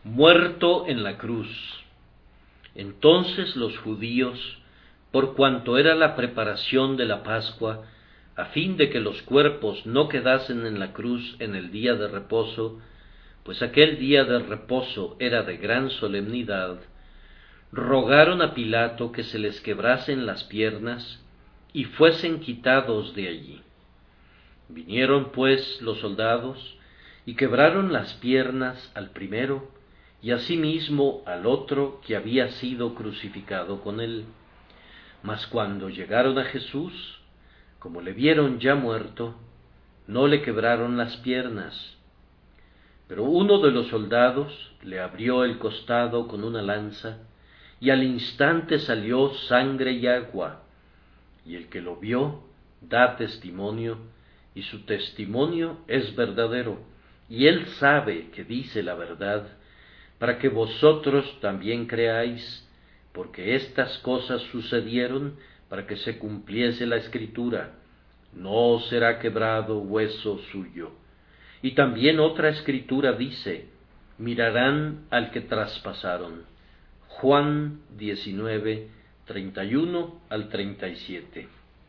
muerto en la cruz. Entonces los judíos, por cuanto era la preparación de la Pascua, a fin de que los cuerpos no quedasen en la cruz en el día de reposo, pues aquel día de reposo era de gran solemnidad, rogaron a Pilato que se les quebrasen las piernas y fuesen quitados de allí. Vinieron pues los soldados y quebraron las piernas al primero y asimismo al otro que había sido crucificado con él. Mas cuando llegaron a Jesús, como le vieron ya muerto, no le quebraron las piernas. Pero uno de los soldados le abrió el costado con una lanza, y al instante salió sangre y agua, y el que lo vio da testimonio, y su testimonio es verdadero, y él sabe que dice la verdad, para que vosotros también creáis, porque estas cosas sucedieron para que se cumpliese la Escritura: no será quebrado hueso suyo. Y también otra Escritura dice: mirarán al que traspasaron. Juan 19, 31 al 37.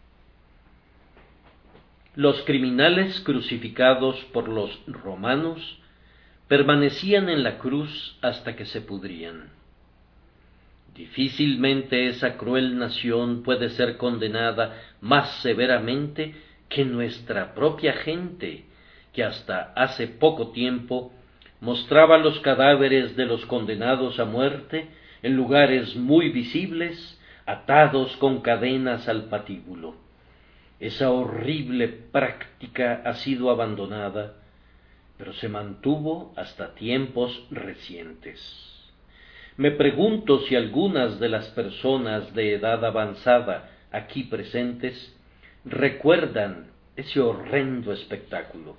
Los criminales crucificados por los romanos permanecían en la cruz hasta que se pudrían. Difícilmente esa cruel nación puede ser condenada más severamente que nuestra propia gente, que hasta hace poco tiempo mostraba los cadáveres de los condenados a muerte en lugares muy visibles, atados con cadenas al patíbulo. Esa horrible práctica ha sido abandonada, pero se mantuvo hasta tiempos recientes. Me pregunto si algunas de las personas de edad avanzada aquí presentes recuerdan ese horrendo espectáculo.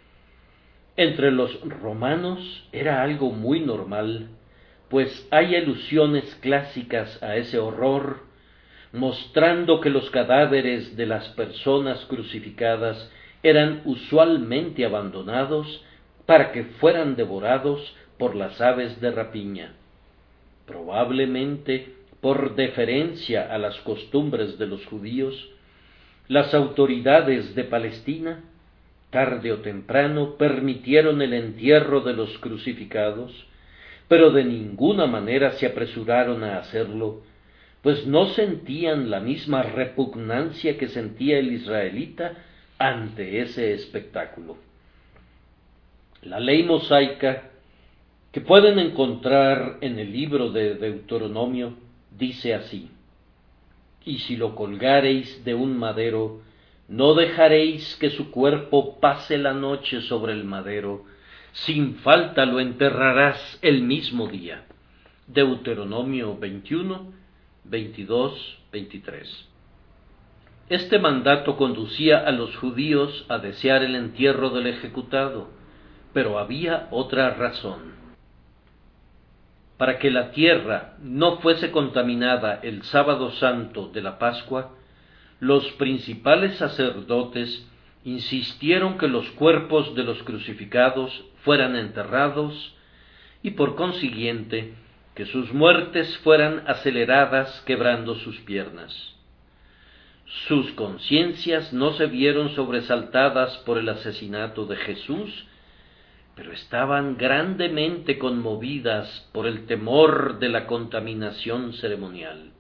Entre los romanos era algo muy normal, pues hay alusiones clásicas a ese horror, mostrando que los cadáveres de las personas crucificadas eran usualmente abandonados para que fueran devorados por las aves de rapiña. Probablemente por deferencia a las costumbres de los judíos, las autoridades de Palestina, tarde o temprano, permitieron el entierro de los crucificados, pero de ninguna manera se apresuraron a hacerlo, pues no sentían la misma repugnancia que sentía el israelita ante ese espectáculo. La ley mosaica, que pueden encontrar en el libro de Deuteronomio, dice así: y si lo colgareis de un madero, no dejaréis que su cuerpo pase la noche sobre el madero, sin falta lo enterrarás el mismo día. Deuteronomio 21, 22, 23. Este mandato conducía a los judíos a desear el entierro del ejecutado, pero había otra razón. Para que la tierra no fuese contaminada el sábado santo de la Pascua, los principales sacerdotes insistieron que los cuerpos de los crucificados fueran enterrados y por consiguiente que sus muertes fueran aceleradas quebrando sus piernas. Sus conciencias no se vieron sobresaltadas por el asesinato de Jesús, pero estaban grandemente conmovidas por el temor de la contaminación ceremonial.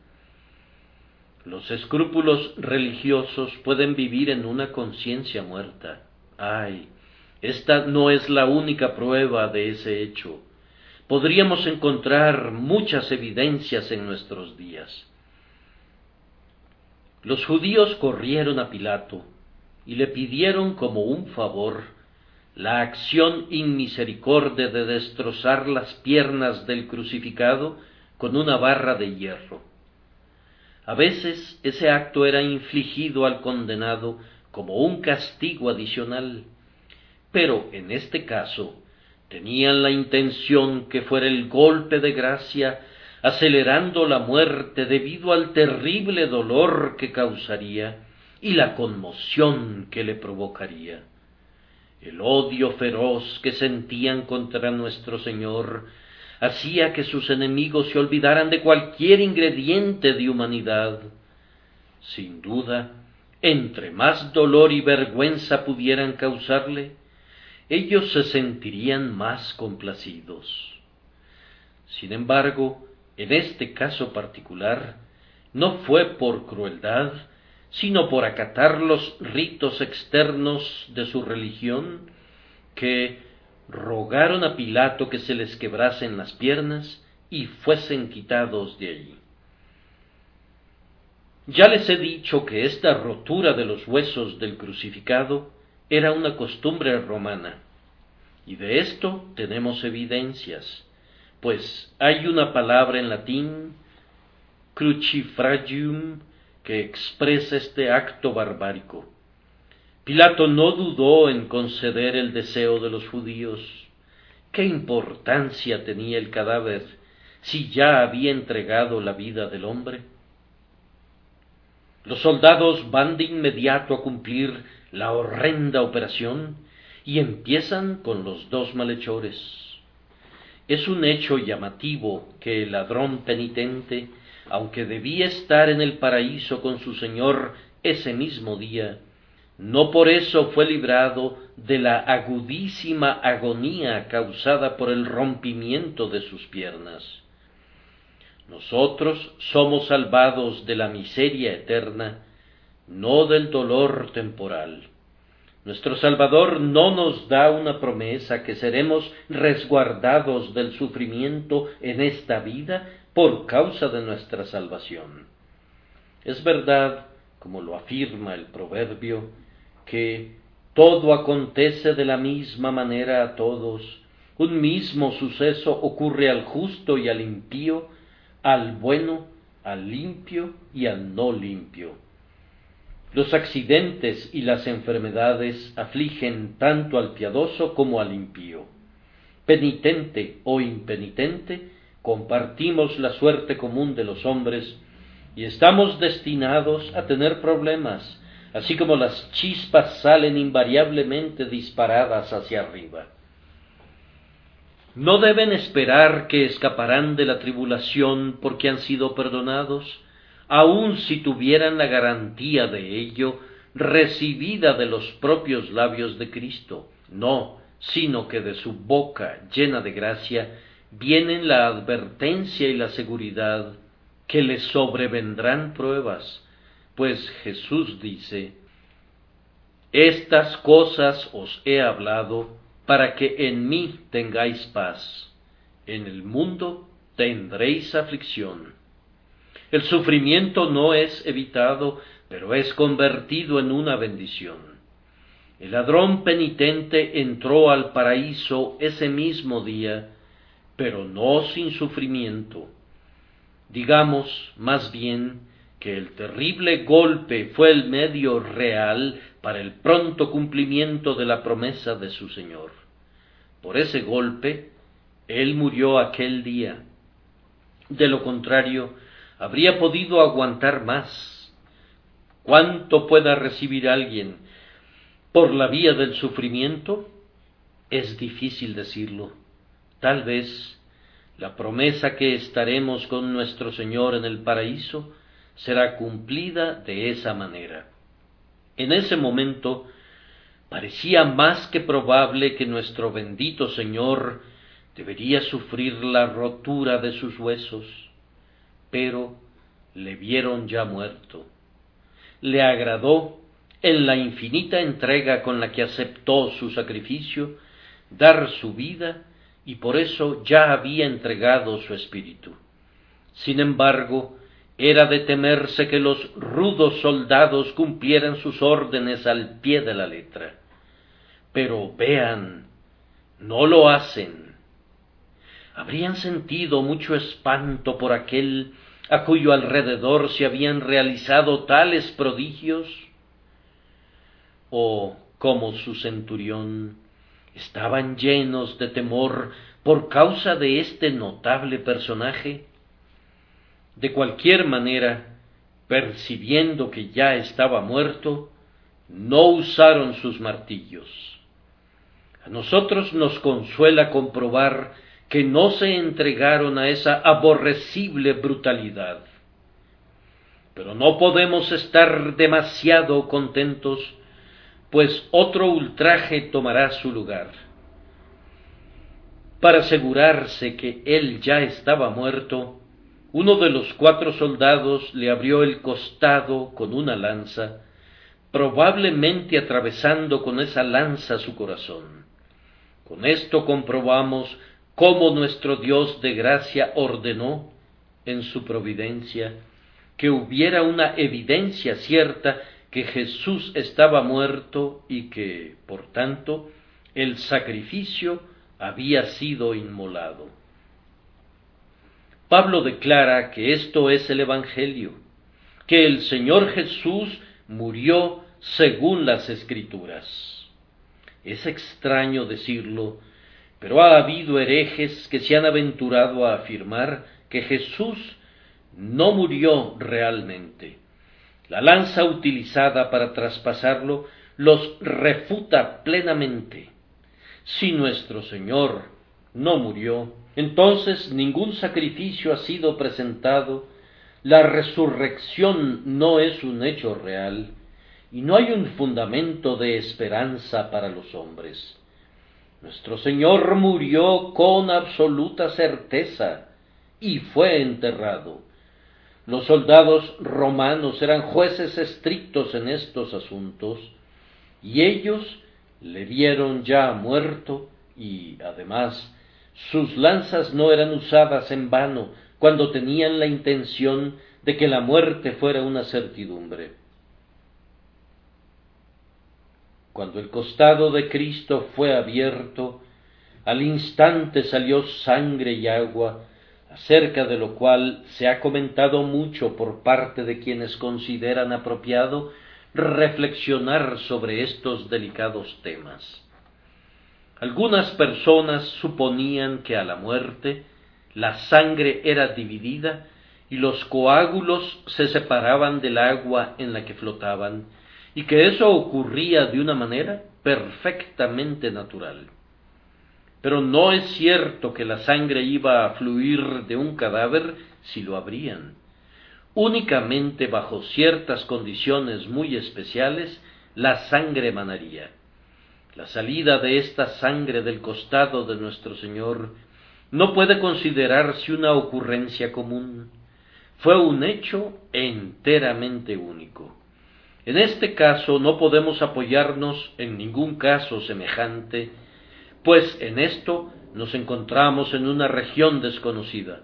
Los escrúpulos religiosos pueden vivir en una conciencia muerta. ¡Ay! Esta no es la única prueba de ese hecho. Podríamos encontrar muchas evidencias en nuestros días. Los judíos corrieron a Pilato y le pidieron como un favor la acción inmisericordia de destrozar las piernas del crucificado con una barra de hierro. A veces ese acto era infligido al condenado como un castigo adicional, pero en este caso tenían la intención que fuera el golpe de gracia, acelerando la muerte debido al terrible dolor que causaría y la conmoción que le provocaría. El odio feroz que sentían contra nuestro Señor hacía que sus enemigos se olvidaran de cualquier ingrediente de humanidad. Sin duda, entre más dolor y vergüenza pudieran causarle, ellos se sentirían más complacidos. Sin embargo, en este caso particular, no fue por crueldad, sino por acatar los ritos externos de su religión, que rogaron a Pilato que se les quebrasen las piernas y fuesen quitados de allí. Ya les he dicho que esta rotura de los huesos del crucificado era una costumbre romana, y de esto tenemos evidencias, pues hay una palabra en latín, crucifragium, que expresa este acto barbárico. Pilato no dudó en conceder el deseo de los judíos. ¿Qué importancia tenía el cadáver si ya había entregado la vida del hombre? Los soldados van de inmediato a cumplir la horrenda operación y empiezan con los dos malhechores. Es un hecho llamativo que el ladrón penitente, aunque debía estar en el paraíso con su Señor ese mismo día, no por eso fue librado de la agudísima agonía causada por el rompimiento de sus piernas. Nosotros somos salvados de la miseria eterna, no del dolor temporal. Nuestro Salvador no nos da una promesa que seremos resguardados del sufrimiento en esta vida por causa de nuestra salvación. Es verdad, como lo afirma el proverbio, que todo acontece de la misma manera a todos, un mismo suceso ocurre al justo y al impío, al bueno, al limpio y al no limpio. Los accidentes y las enfermedades afligen tanto al piadoso como al impío. Penitente o impenitente, compartimos la suerte común de los hombres y estamos destinados a tener problemas, así como las chispas salen invariablemente disparadas hacia arriba. No deben esperar que escaparán de la tribulación porque han sido perdonados, aun si tuvieran la garantía de ello recibida de los propios labios de Cristo. No, sino que de su boca llena de gracia vienen la advertencia y la seguridad que les sobrevendrán pruebas, pues Jesús dice: estas cosas os he hablado para que en mí tengáis paz. En el mundo tendréis aflicción. El sufrimiento no es evitado, pero es convertido en una bendición. El ladrón penitente entró al paraíso ese mismo día, pero no sin sufrimiento. Digamos, más bien, que el terrible golpe fue el medio real para el pronto cumplimiento de la promesa de su Señor. Por ese golpe, Él murió aquel día. De lo contrario, habría podido aguantar más. ¿Cuánto pueda recibir alguien por la vía del sufrimiento? Es difícil decirlo. Tal vez la promesa que estaremos con nuestro Señor en el paraíso será cumplida de esa manera. En ese momento parecía más que probable que nuestro bendito Señor debería sufrir la rotura de sus huesos, pero le vieron ya muerto. Le agradó, en la infinita entrega con la que aceptó su sacrificio, dar su vida, y por eso ya había entregado su espíritu. Sin embargo, era de temerse que los rudos soldados cumplieran sus órdenes al pie de la letra. Pero vean, no lo hacen. Habrían sentido mucho espanto por aquel a cuyo alrededor se habían realizado tales prodigios, o, como su centurión, estaban llenos de temor por causa de este notable personaje. De cualquier manera, percibiendo que ya estaba muerto, no usaron sus martillos. A nosotros nos consuela comprobar que no se entregaron a esa aborrecible brutalidad. Pero no podemos estar demasiado contentos, pues otro ultraje tomará su lugar. Para asegurarse que él ya estaba muerto, uno de los 4 soldados le abrió el costado con una lanza, probablemente atravesando con esa lanza su corazón. Con esto comprobamos cómo nuestro Dios de gracia ordenó, en su providencia, que hubiera una evidencia cierta que Jesús estaba muerto y que, por tanto, el sacrificio había sido inmolado. Pablo declara que esto es el Evangelio, que el Señor Jesús murió según las Escrituras. Es extraño decirlo, pero ha habido herejes que se han aventurado a afirmar que Jesús no murió realmente. La lanza utilizada para traspasarlo los refuta plenamente. Si nuestro Señor no murió, entonces ningún sacrificio ha sido presentado, la resurrección no es un hecho real, y no hay un fundamento de esperanza para los hombres. Nuestro Señor murió con absoluta certeza y fue enterrado. Los soldados romanos eran jueces estrictos en estos asuntos, y ellos le vieron ya muerto, y además sus lanzas no eran usadas en vano cuando tenían la intención de que la muerte fuera una certidumbre. Cuando el costado de Cristo fue abierto, al instante salió sangre y agua, acerca de lo cual se ha comentado mucho por parte de quienes consideran apropiado reflexionar sobre estos delicados temas. Algunas personas suponían que a la muerte la sangre era dividida y los coágulos se separaban del agua en la que flotaban, y que eso ocurría de una manera perfectamente natural. Pero no es cierto que la sangre iba a fluir de un cadáver si lo abrían. Únicamente bajo ciertas condiciones muy especiales la sangre emanaría. La salida de esta sangre del costado de nuestro Señor no puede considerarse una ocurrencia común. Fue un hecho enteramente único. En este caso no podemos apoyarnos en ningún caso semejante, pues en esto nos encontramos en una región desconocida.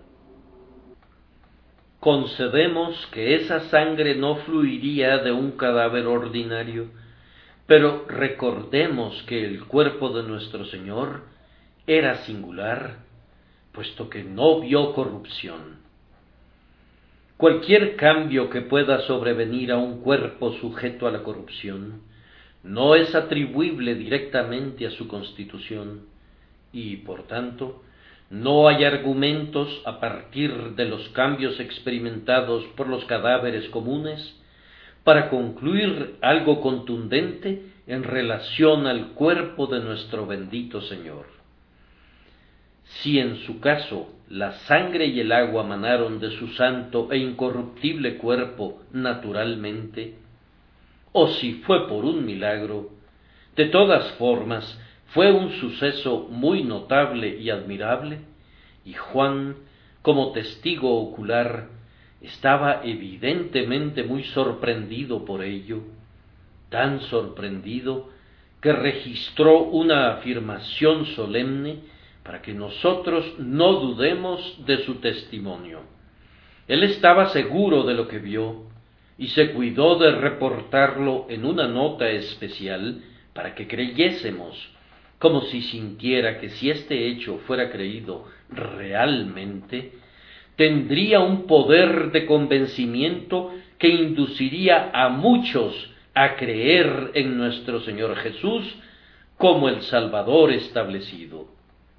Concedemos que esa sangre no fluiría de un cadáver ordinario, pero recordemos que el cuerpo de nuestro Señor era singular, puesto que no vio corrupción. Cualquier cambio que pueda sobrevenir a un cuerpo sujeto a la corrupción no es atribuible directamente a su constitución, y, por tanto, no hay argumentos a partir de los cambios experimentados por los cadáveres comunes para concluir algo contundente en relación al cuerpo de nuestro bendito Señor. Si en su caso la sangre y el agua manaron de su santo e incorruptible cuerpo naturalmente, o si fue por un milagro, de todas formas fue un suceso muy notable y admirable, y Juan, como testigo ocular, estaba evidentemente muy sorprendido por ello, tan sorprendido que registró una afirmación solemne para que nosotros no dudemos de su testimonio. Él estaba seguro de lo que vio y se cuidó de reportarlo en una nota especial para que creyésemos, como si sintiera que si este hecho fuera creído realmente, tendría un poder de convencimiento que induciría a muchos a creer en nuestro Señor Jesús como el Salvador establecido.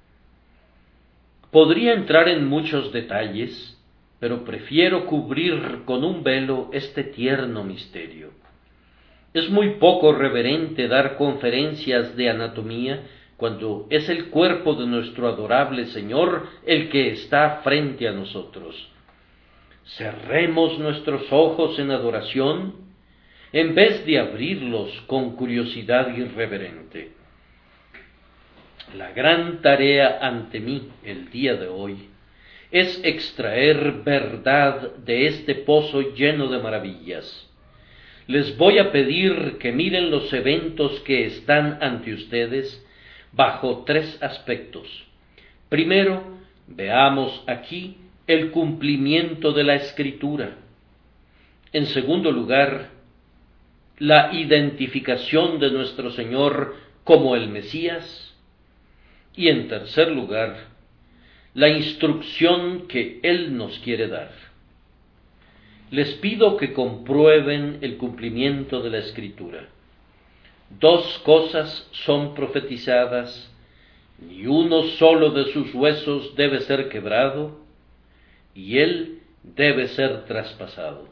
Podría entrar en muchos detalles, pero prefiero cubrir con un velo este tierno misterio. Es muy poco reverente dar conferencias de anatomía cuando es el cuerpo de nuestro adorable Señor el que está frente a nosotros. Cerremos nuestros ojos en adoración, en vez de abrirlos con curiosidad irreverente. La gran tarea ante mí el día de hoy es extraer verdad de este pozo lleno de maravillas. Les voy a pedir que miren los eventos que están ante ustedes bajo tres aspectos. Primero, veamos aquí el cumplimiento de la Escritura. En segundo lugar, la identificación de nuestro Señor como el Mesías. Y en tercer lugar, la instrucción que Él nos quiere dar. Les pido que comprueben el cumplimiento de la Escritura. Dos cosas son profetizadas, ni uno solo de sus huesos debe ser quebrado, y Él debe ser traspasado.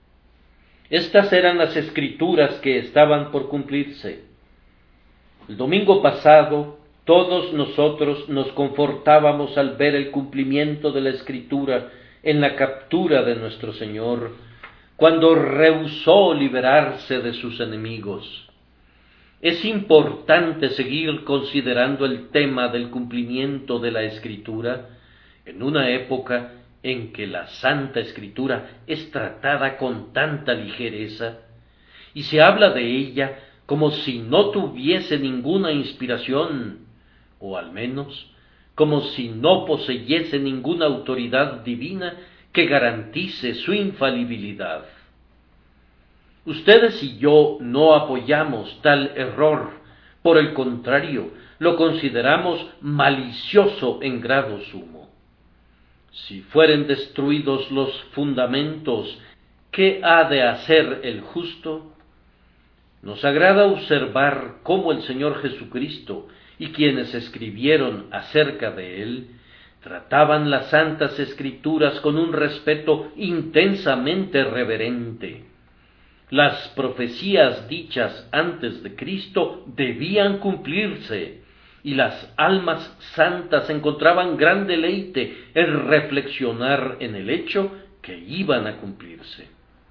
Estas eran las Escrituras que estaban por cumplirse. El domingo pasado, todos nosotros nos confortábamos al ver el cumplimiento de la Escritura en la captura de nuestro Señor, cuando rehusó liberarse de sus enemigos. Es importante seguir considerando el tema del cumplimiento de la Escritura en una época en que la Santa Escritura es tratada con tanta ligereza y se habla de ella como si no tuviese ninguna inspiración, o al menos como si no poseyese ninguna autoridad divina que garantice su infalibilidad. Ustedes y yo no apoyamos tal error, por el contrario, lo consideramos malicioso en grado sumo. Si fueren destruidos los fundamentos, ¿qué ha de hacer el justo? Nos agrada observar cómo el Señor Jesucristo y quienes escribieron acerca de Él trataban las Santas Escrituras con un respeto intensamente reverente. Las profecías dichas antes de Cristo debían cumplirse, y las almas santas encontraban gran deleite en reflexionar en el hecho que iban a cumplirse.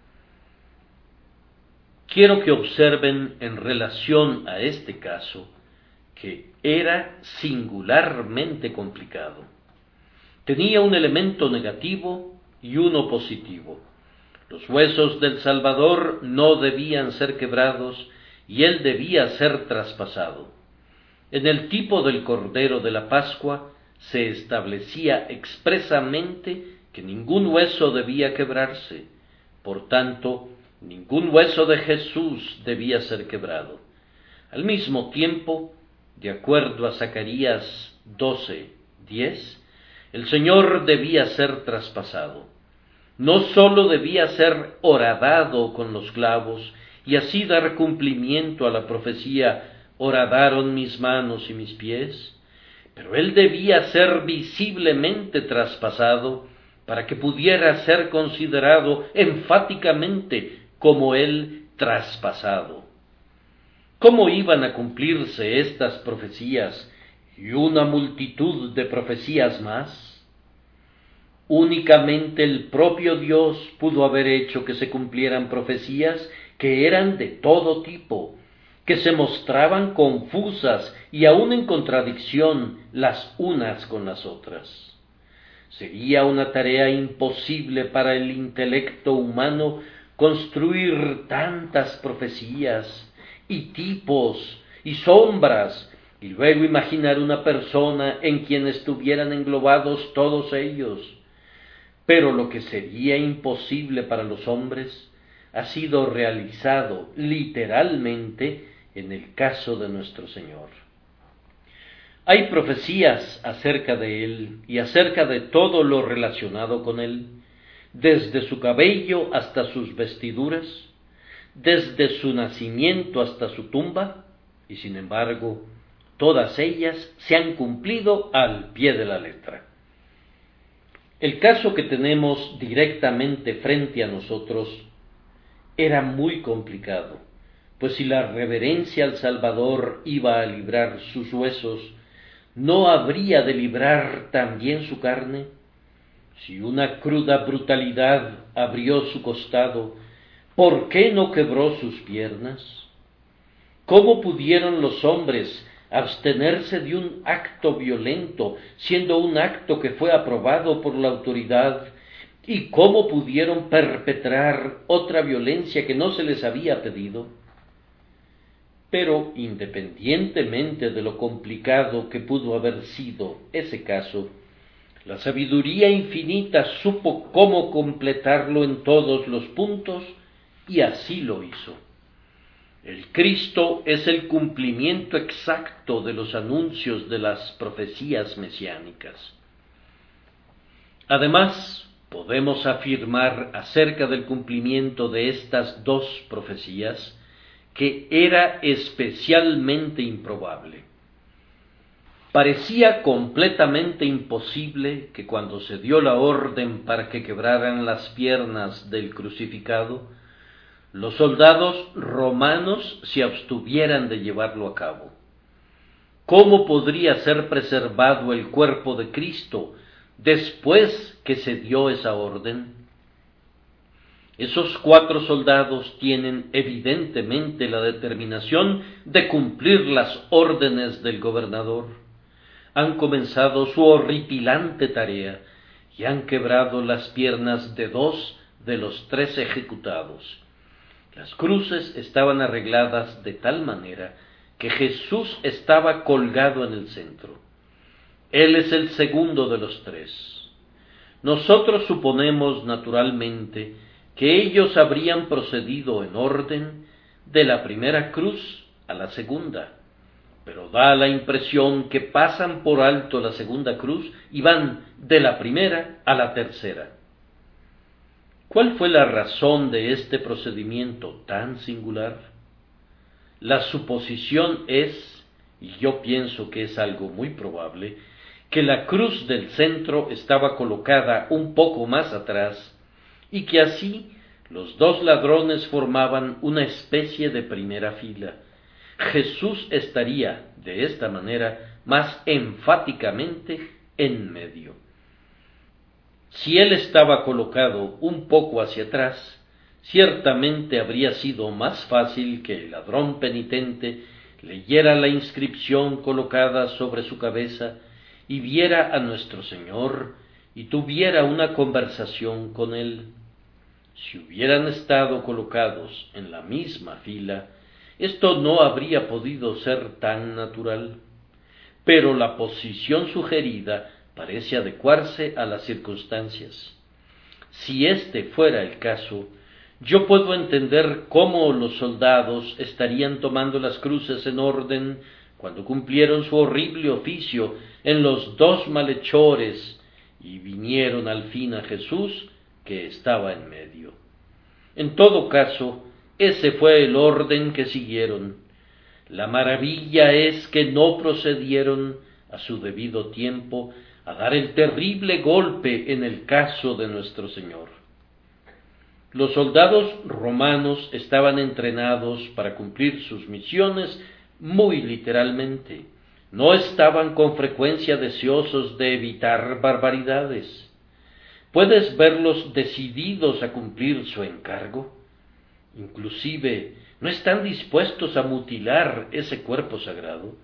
Quiero que observen en relación a este caso que era singularmente complicado. Tenía un elemento negativo y uno positivo. Los huesos del Salvador no debían ser quebrados y Él debía ser traspasado. En el tipo del Cordero de la Pascua se establecía expresamente que ningún hueso debía quebrarse. Por tanto, ningún hueso de Jesús debía ser quebrado. Al mismo tiempo, de acuerdo a Zacarías 12:10, el Señor debía ser traspasado. No sólo debía ser horadado con los clavos y así dar cumplimiento a la profecía, horadaron mis manos y mis pies, pero Él debía ser visiblemente traspasado para que pudiera ser considerado enfáticamente como Él traspasado. ¿Cómo iban a cumplirse estas profecías y una multitud de profecías más? Únicamente el propio Dios pudo haber hecho que se cumplieran profecías que eran de todo tipo, que se mostraban confusas y aun en contradicción las unas con las otras. Sería una tarea imposible para el intelecto humano construir tantas profecías y tipos y sombras, y luego imaginar una persona en quien estuvieran englobados todos ellos. Pero lo que sería imposible para los hombres ha sido realizado literalmente en el caso de nuestro Señor. Hay profecías acerca de Él y acerca de todo lo relacionado con Él, desde su cabello hasta sus vestiduras, desde su nacimiento hasta su tumba, y sin embargo, todas ellas se han cumplido al pie de la letra. El caso que tenemos directamente frente a nosotros era muy complicado, pues si la reverencia al Salvador iba a librar sus huesos, ¿no habría de librar también su carne? Si una cruda brutalidad abrió su costado, ¿por qué no quebró sus piernas? ¿Cómo pudieron los hombres abstenerse de un acto violento, siendo un acto que fue aprobado por la autoridad? ¿Y cómo pudieron perpetrar otra violencia que no se les había pedido? Pero, independientemente de lo complicado que pudo haber sido ese caso, la sabiduría infinita supo cómo completarlo en todos los puntos, y así lo hizo. El Cristo es el cumplimiento exacto de los anuncios de las profecías mesiánicas. Además, podemos afirmar acerca del cumplimiento de estas dos profecías que era especialmente improbable. Parecía completamente imposible que cuando se dio la orden para que quebraran las piernas del crucificado, los soldados romanos se abstuvieran de llevarlo a cabo. ¿Cómo podría ser preservado el cuerpo de Cristo después que se dio esa orden? Esos 4 soldados tienen evidentemente la determinación de cumplir las órdenes del gobernador. Han comenzado su horripilante tarea y han quebrado las piernas de 2 de los 3 ejecutados. Las cruces estaban arregladas de tal manera que Jesús estaba colgado en el centro. Él es el segundo de los 3. Nosotros suponemos naturalmente que ellos habrían procedido en orden de la primera cruz a la segunda, pero da la impresión que pasan por alto la segunda cruz y van de la primera a la tercera. ¿Cuál fue la razón de este procedimiento tan singular? La suposición es, y yo pienso que es algo muy probable, que la cruz del centro estaba colocada un poco más atrás y que así los 2 ladrones formaban una especie de primera fila. Jesús estaría, de esta manera, más enfáticamente en medio. Si él estaba colocado un poco hacia atrás, ciertamente habría sido más fácil que el ladrón penitente leyera la inscripción colocada sobre su cabeza y viera a nuestro Señor y tuviera una conversación con él. Si hubieran estado colocados en la misma fila, esto no habría podido ser tan natural, pero la posición sugerida parece adecuarse a las circunstancias. Si este fuera el caso, yo puedo entender cómo los soldados estarían tomando las cruces en orden cuando cumplieron su horrible oficio en los 2 malhechores y vinieron al fin a Jesús, que estaba en medio. En todo caso, ese fue el orden que siguieron. La maravilla es que no procedieron a su debido tiempo a dar el terrible golpe en el caso de nuestro Señor. Los soldados romanos estaban entrenados para cumplir sus misiones muy literalmente. No estaban con frecuencia deseosos de evitar barbaridades. ¿Puedes verlos decididos a cumplir su encargo? Inclusive, ¿no están dispuestos a mutilar ese cuerpo sagrado?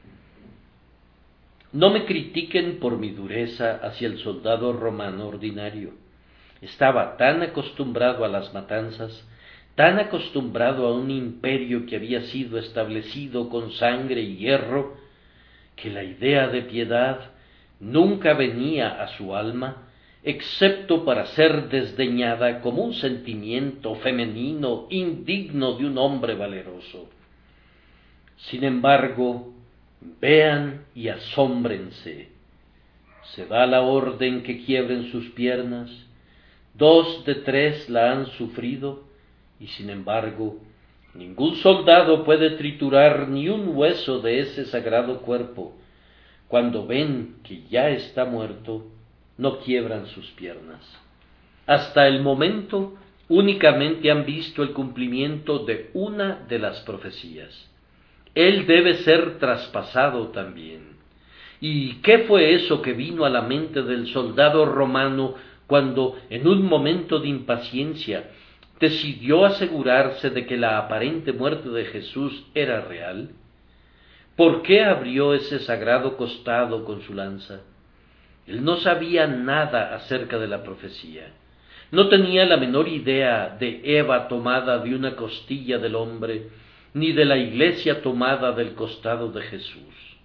No me critiquen por mi dureza hacia el soldado romano ordinario. Estaba tan acostumbrado a las matanzas, tan acostumbrado a un imperio que había sido establecido con sangre y hierro, que la idea de piedad nunca venía a su alma, excepto para ser desdeñada como un sentimiento femenino indigno de un hombre valeroso. Sin embargo, vean y asómbrense. Se da la orden que quiebren sus piernas, 2 de 3 la han sufrido, y sin embargo, ningún soldado puede triturar ni un hueso de ese sagrado cuerpo. Cuando ven que ya está muerto, no quiebran sus piernas. Hasta el momento únicamente han visto el cumplimiento de una de las profecías. Él debe ser traspasado también. ¿Y qué fue eso que vino a la mente del soldado romano cuando, en un momento de impaciencia, decidió asegurarse de que la aparente muerte de Jesús era real? ¿Por qué abrió ese sagrado costado con su lanza? Él no sabía nada acerca de la profecía. No tenía la menor idea de Eva tomada de una costilla del hombre, ni de la iglesia tomada del costado de Jesús.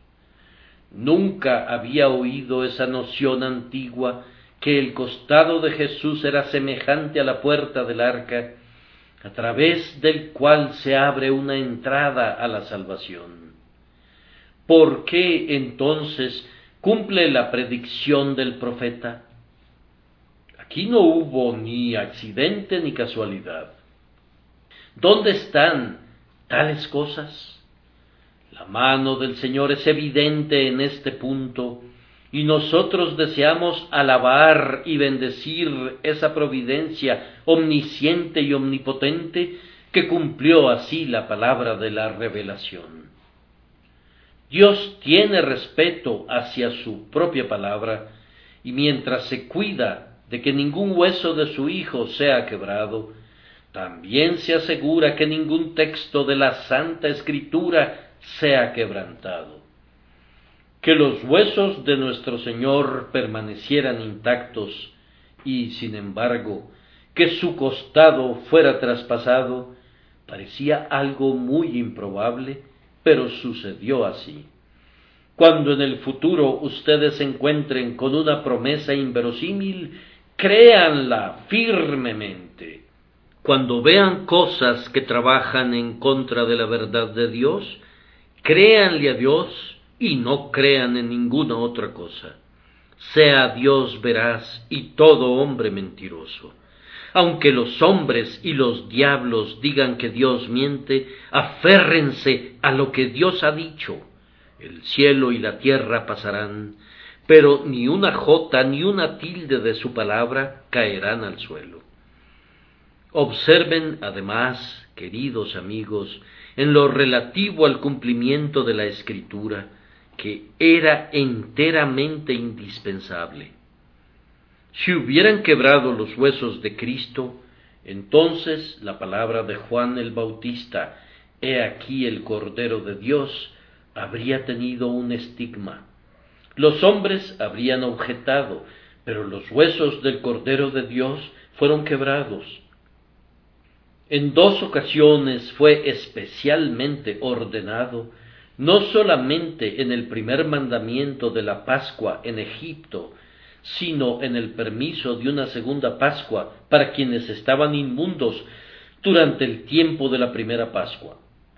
Nunca había oído esa noción antigua que el costado de Jesús era semejante a la puerta del arca, a través del cual se abre una entrada a la salvación. ¿Por qué entonces cumple la predicción del profeta? Aquí no hubo ni accidente ni casualidad. ¿Dónde están tales cosas? La mano del Señor es evidente en este punto, y nosotros deseamos alabar y bendecir esa providencia omnisciente y omnipotente que cumplió así la palabra de la revelación. Dios tiene respeto hacia su propia palabra, y mientras se cuida de que ningún hueso de su Hijo sea quebrado, también se asegura que ningún texto de la Santa Escritura sea quebrantado. Que los huesos de nuestro Señor permanecieran intactos y, sin embargo, que su costado fuera traspasado, parecía algo muy improbable, pero sucedió así. Cuando en el futuro ustedes se encuentren con una promesa inverosímil, créanla firmemente. Cuando vean cosas que trabajan en contra de la verdad de Dios, créanle a Dios y no crean en ninguna otra cosa. Sea Dios veraz y todo hombre mentiroso. Aunque los hombres y los diablos digan que Dios miente, aférrense a lo que Dios ha dicho. El cielo y la tierra pasarán, pero ni una jota ni una tilde de su palabra caerán al suelo. Observen, además, queridos amigos, en lo relativo al cumplimiento de la Escritura, que era enteramente indispensable. Si hubieran quebrado los huesos de Cristo, entonces la palabra de Juan el Bautista, «He aquí el Cordero de Dios», habría tenido un estigma. Los hombres habrían objetado, pero los huesos del Cordero de Dios fueron quebrados. En 2 ocasiones fue especialmente ordenado, no solamente en el primer mandamiento de la Pascua en Egipto, sino en el permiso de una segunda Pascua para quienes estaban inmundos durante el tiempo de la primera Pascua.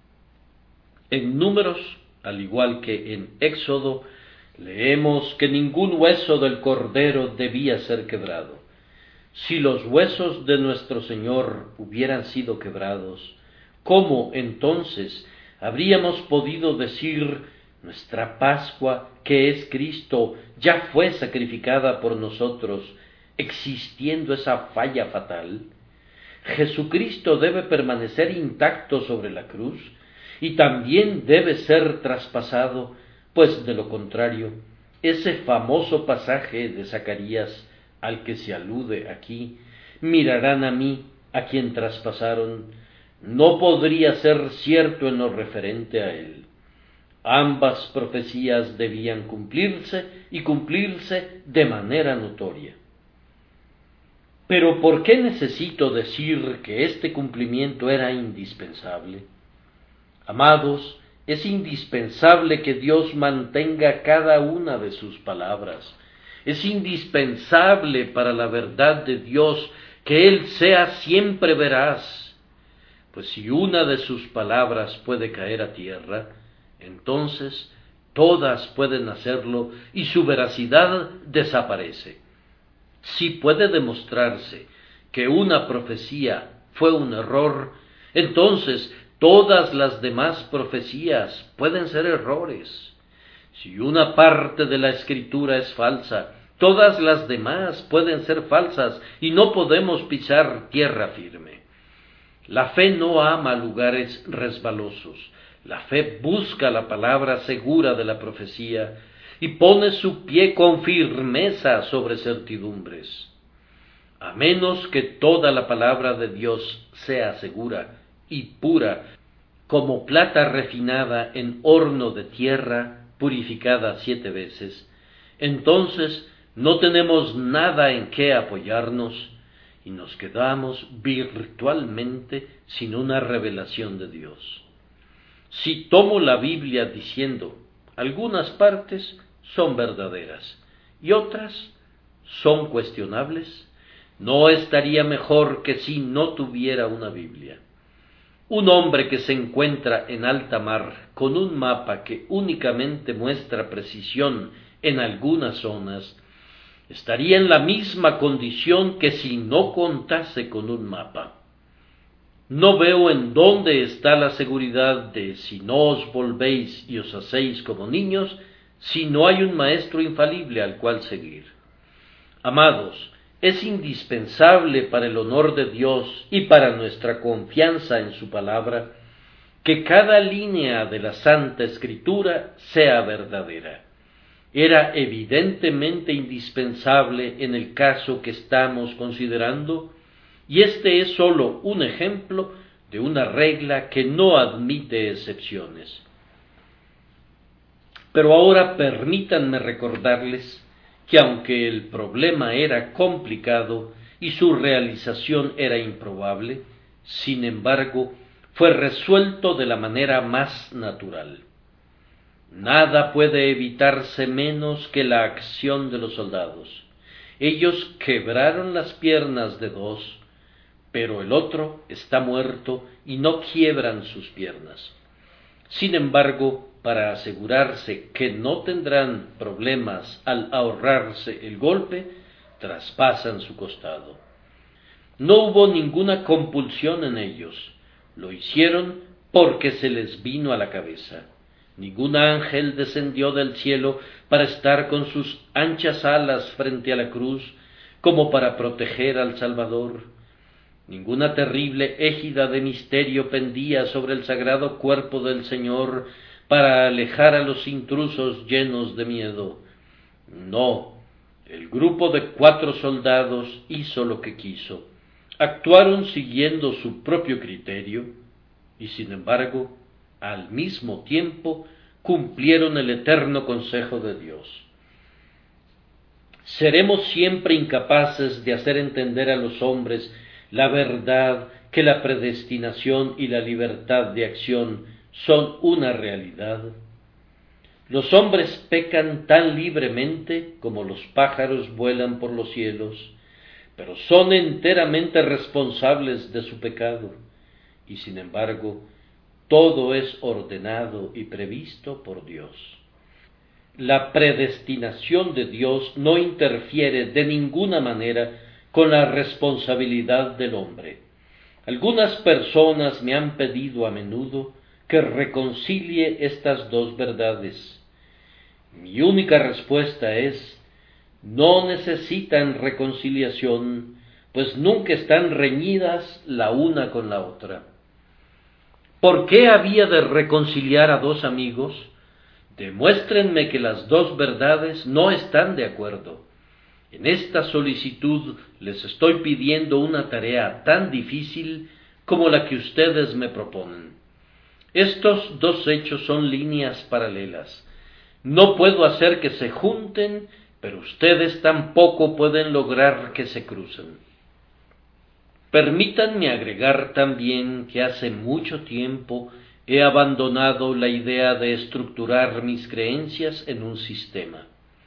En Números, al igual que en Éxodo, leemos que ningún hueso del Cordero debía ser quebrado. Si los huesos de nuestro Señor hubieran sido quebrados, ¿cómo entonces habríamos podido decir: nuestra Pascua, que es Cristo, ya fue sacrificada por nosotros, existiendo esa falla fatal? Jesucristo debe permanecer intacto sobre la cruz, y también debe ser traspasado, pues de lo contrario, ese famoso pasaje de Zacarías al que se alude aquí, «mirarán a mí, a quien traspasaron», no podría ser cierto en lo referente a él. Ambas profecías debían cumplirse y cumplirse de manera notoria. Pero ¿por qué necesito decir que este cumplimiento era indispensable? Amados, es indispensable que Dios mantenga cada una de sus palabras. Es indispensable para la verdad de Dios que Él sea siempre veraz, pues si una de sus palabras puede caer a tierra, entonces todas pueden hacerlo y su veracidad desaparece. Si puede demostrarse que una profecía fue un error, entonces todas las demás profecías pueden ser errores. Si una parte de la Escritura es falsa, Todas las demás pueden ser falsas y no podemos pisar tierra firme. La fe no ama lugares resbalosos. La fe busca la palabra segura de la profecía y pone su pie con firmeza sobre certidumbres. A menos que toda la palabra de Dios sea segura y pura, como plata refinada en horno de tierra, purificada 7 veces, entonces no tenemos nada en qué apoyarnos y nos quedamos virtualmente sin una revelación de Dios. Si tomo la Biblia diciendo, algunas partes son verdaderas y otras son cuestionables, no estaría mejor que si no tuviera una Biblia. Un hombre que se encuentra en alta mar con un mapa que únicamente muestra precisión en algunas zonas, estaría en la misma condición que si no contase con un mapa. No veo en dónde está la seguridad de si no os volvéis y os hacéis como niños, si no hay un maestro infalible al cual seguir. Amados, es indispensable para el honor de Dios y para nuestra confianza en su palabra, que cada línea de la Santa Escritura sea verdadera. Era evidentemente indispensable en el caso que estamos considerando, y este es sólo un ejemplo de una regla que no admite excepciones. Pero ahora permítanme recordarles que aunque el problema era complicado y su realización era improbable, sin embargo, fue resuelto de la manera más natural. Nada puede evitarse menos que la acción de los soldados. Ellos quebraron las piernas de 2, pero el otro está muerto y no quiebran sus piernas. Sin embargo, para asegurarse que no tendrán problemas al ahorrarse el golpe, traspasan su costado. No hubo ninguna compulsión en ellos, lo hicieron porque se les vino a la cabeza. Ningún ángel descendió del cielo para estar con sus anchas alas frente a la cruz, como para proteger al Salvador. Ninguna terrible égida de misterio pendía sobre el sagrado cuerpo del Señor para alejar a los intrusos llenos de miedo. No, el grupo de 4 soldados hizo lo que quiso. Actuaron siguiendo su propio criterio y, sin embargo, al mismo tiempo cumplieron el eterno consejo de Dios. Seremos siempre incapaces de hacer entender a los hombres la verdad que la predestinación y la libertad de acción son una realidad. Los hombres pecan tan libremente como los pájaros vuelan por los cielos, pero son enteramente responsables de su pecado, y sin embargo, todo es ordenado y previsto por Dios. La predestinación de Dios no interfiere de ninguna manera con la responsabilidad del hombre. Algunas personas me han pedido a menudo que reconcilie estas 2 verdades. Mi única respuesta es: no necesitan reconciliación, pues nunca están reñidas la una con la otra. ¿Por qué había de reconciliar a 2 amigos? Demuéstrenme que las 2 verdades no están de acuerdo. En esta solicitud les estoy pidiendo una tarea tan difícil como la que ustedes me proponen. Estos 2 hechos son líneas paralelas. No puedo hacer que se junten, pero ustedes tampoco pueden lograr que se crucen. Permítanme agregar también que hace mucho tiempo he abandonado la idea de estructurar mis creencias en un sistema.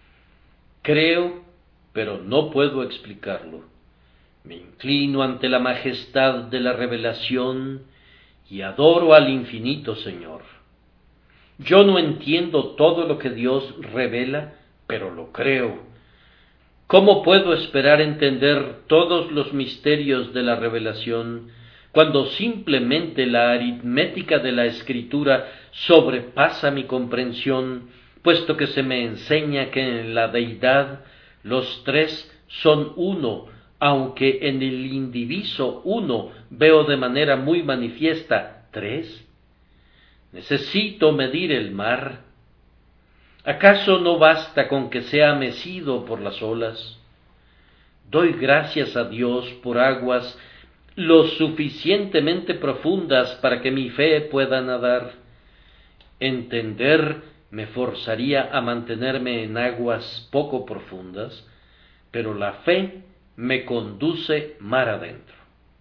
Creo, pero no puedo explicarlo. Me inclino ante la majestad de la revelación y adoro al infinito Señor. Yo no entiendo todo lo que Dios revela, pero lo creo. ¿Cómo puedo esperar entender todos los misterios de la revelación cuando simplemente la aritmética de la Escritura sobrepasa mi comprensión, puesto que se me enseña que en la deidad Los tres son uno, aunque en el indiviso uno veo de manera muy manifiesta tres. Necesito medir el mar. ¿Acaso no basta con que sea mecido por las olas? Doy gracias a Dios por aguas lo suficientemente profundas para que mi fe pueda nadar. Entender me forzaría a mantenerme en aguas poco profundas, pero la fe me conduce mar adentro.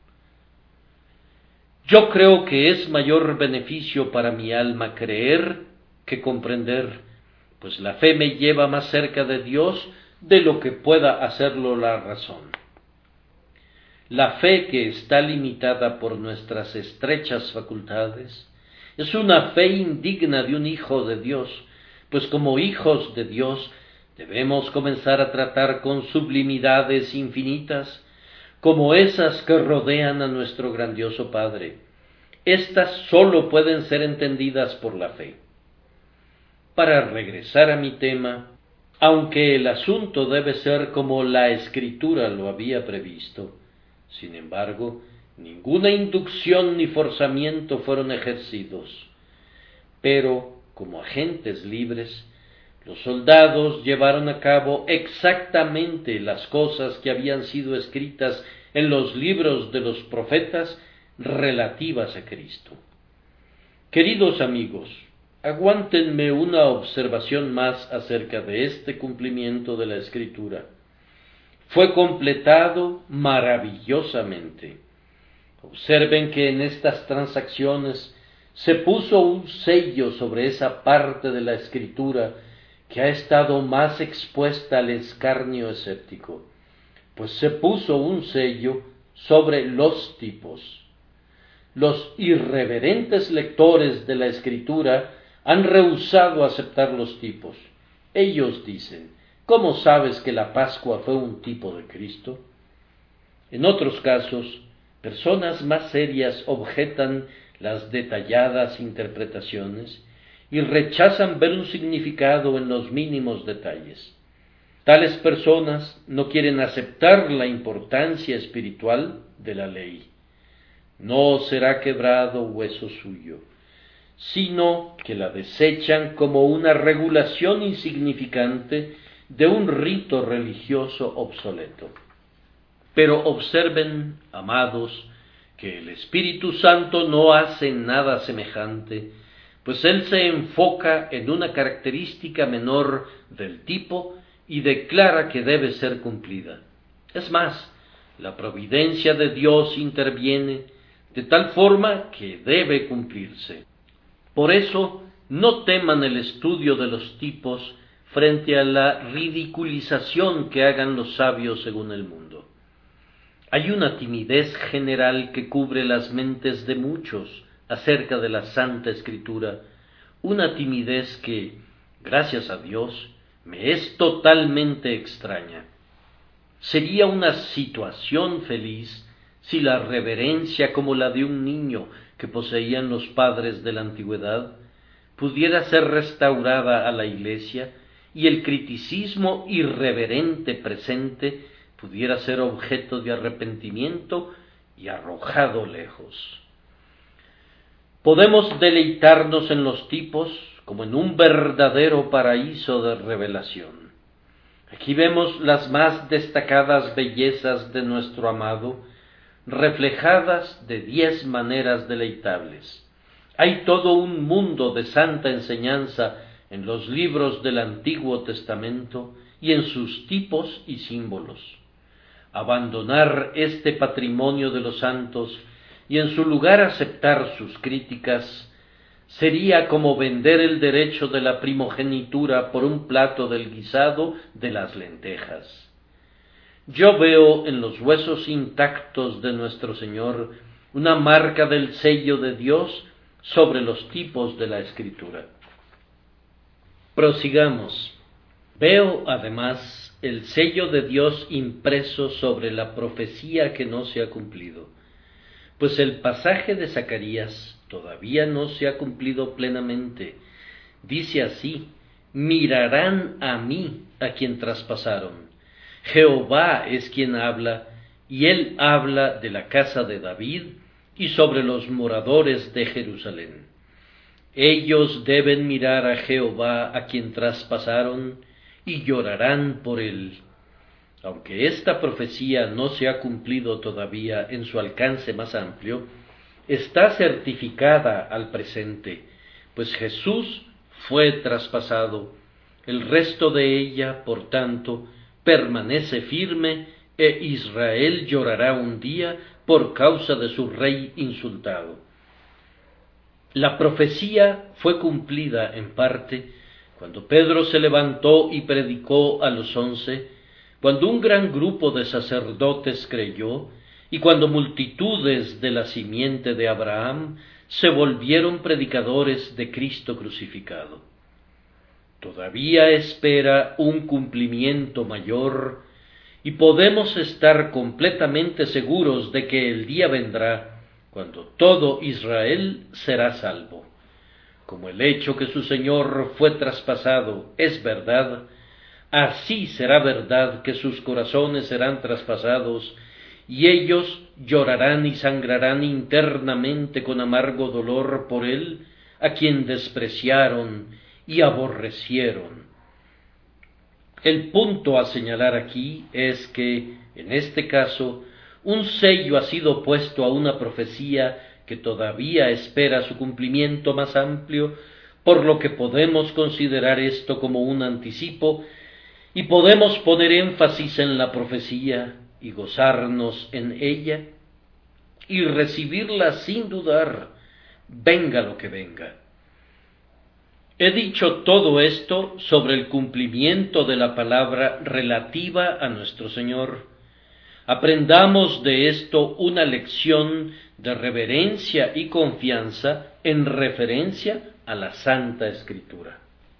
Yo creo que es mayor beneficio para mi alma creer que comprender, pues la fe me lleva más cerca de Dios de lo que pueda hacerlo la razón. La fe que está limitada por nuestras estrechas facultades es una fe indigna de un hijo de Dios, pues como hijos de Dios debemos comenzar a tratar con sublimidades infinitas, como esas que rodean a nuestro grandioso Padre. Estas sólo pueden ser entendidas por la fe. Para regresar a mi tema, aunque el asunto debe ser como la Escritura lo había previsto, sin embargo, ninguna inducción ni forzamiento fueron ejercidos. Pero, como agentes libres, los soldados llevaron a cabo exactamente las cosas que habían sido escritas en los libros de los profetas relativas a Cristo. Queridos amigos, aguántenme una observación más acerca de este cumplimiento de la Escritura. Fue completado maravillosamente. Observen que en estas transacciones se puso un sello sobre esa parte de la Escritura que ha estado más expuesta al escarnio escéptico, pues se puso un sello sobre los tipos. Los irreverentes lectores de la Escritura han rehusado aceptar los tipos. Ellos dicen: ¿cómo sabes que la Pascua fue un tipo de Cristo? En otros casos, personas más serias objetan las detalladas interpretaciones y rechazan ver un significado en los mínimos detalles. Tales personas no quieren aceptar la importancia espiritual de la ley. No será quebrado hueso suyo, sino que la desechan como una regulación insignificante de un rito religioso obsoleto. Pero observen, amados, que el Espíritu Santo no hace nada semejante, pues Él se enfoca en una característica menor del tipo y declara que debe ser cumplida. Es más, la providencia de Dios interviene de tal forma que debe cumplirse. Por eso, no teman el estudio de los tipos frente a la ridiculización que hagan los sabios según el mundo. Hay una timidez general que cubre las mentes de muchos acerca de la Santa Escritura, una timidez que, gracias a Dios, me es totalmente extraña. Sería una situación feliz si la reverencia como la de un niño que poseían los padres de la antigüedad pudiera ser restaurada a la Iglesia y el criticismo irreverente presente pudiera ser objeto de arrepentimiento y arrojado lejos. Podemos deleitarnos en los tipos como en un verdadero paraíso de revelación. Aquí vemos las más destacadas bellezas de nuestro amado, reflejadas de 10 maneras deleitables. Hay todo un mundo de santa enseñanza en los libros del Antiguo Testamento y en sus tipos y símbolos. Abandonar este patrimonio de los santos y en su lugar aceptar sus críticas sería como vender el derecho de la primogenitura por un plato del guisado de las lentejas. Yo veo en los huesos intactos de nuestro Señor una marca del sello de Dios sobre los tipos de la Escritura. Prosigamos. Veo, además, el sello de Dios impreso sobre la profecía que no se ha cumplido, pues el pasaje de Zacarías todavía no se ha cumplido plenamente. Dice así: mirarán a mí a quien traspasaron. Jehová es quien habla, y él habla de la casa de David y sobre los moradores de Jerusalén. Ellos deben mirar a Jehová a quien traspasaron y llorarán por él. Aunque esta profecía no se ha cumplido todavía en su alcance más amplio, está certificada al presente, pues Jesús fue traspasado. El resto de ella, por tanto, permanece firme, e Israel llorará un día por causa de su rey insultado. La profecía fue cumplida en parte cuando Pedro se levantó y predicó a los 11, cuando un gran grupo de sacerdotes creyó, y cuando multitudes de la simiente de Abraham se volvieron predicadores de Cristo crucificado. Todavía espera un cumplimiento mayor, y podemos estar completamente seguros de que el día vendrá cuando todo Israel será salvo. Como el hecho que su Señor fue traspasado es verdad, así será verdad que sus corazones serán traspasados, y ellos llorarán y sangrarán internamente con amargo dolor por él, a quien despreciaron y aborrecieron. El punto a señalar aquí es que, en este caso, un sello ha sido puesto a una profecía que todavía espera su cumplimiento más amplio, por lo que podemos considerar esto como un anticipo, y podemos poner énfasis en la profecía y gozarnos en ella, y recibirla sin dudar, venga lo que venga. He dicho todo esto sobre el cumplimiento de la palabra relativa a nuestro Señor. Aprendamos de esto una lección de reverencia y confianza en referencia a la Santa Escritura.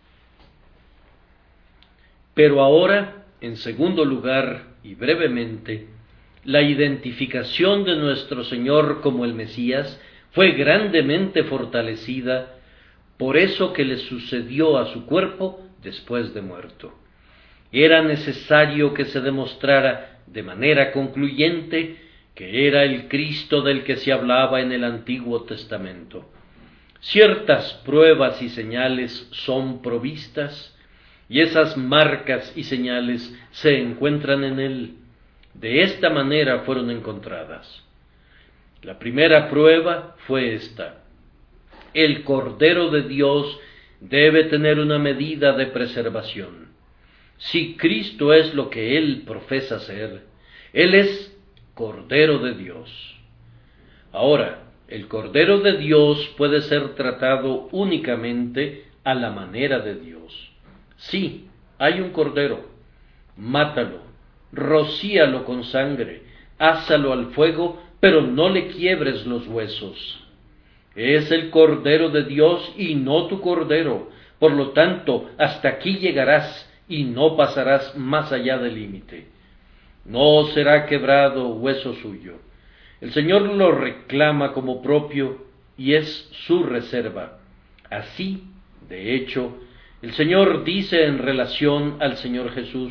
Pero ahora, en segundo lugar y brevemente, la identificación de nuestro Señor como el Mesías fue grandemente fortalecida por eso que le sucedió a su cuerpo después de muerto. Era necesario que se demostrara de manera concluyente que era el Cristo del que se hablaba en el Antiguo Testamento. Ciertas pruebas y señales son provistas, y esas marcas y señales se encuentran en él. De esta manera fueron encontradas. La primera prueba fue esta: el Cordero de Dios debe tener una medida de preservación. Si Cristo es lo que él profesa ser, él es Cordero de Dios. Ahora, el Cordero de Dios puede ser tratado únicamente a la manera de Dios. Sí, hay un Cordero, mátalo, rocíalo con sangre, ásalo al fuego, pero no le quiebres los huesos. Es el Cordero de Dios y no tu Cordero, por lo tanto, hasta aquí llegarás y no pasarás más allá del límite. No será quebrado hueso suyo. El Señor lo reclama como propio y es su reserva. Así, de hecho, el Señor dice en relación al Señor Jesús: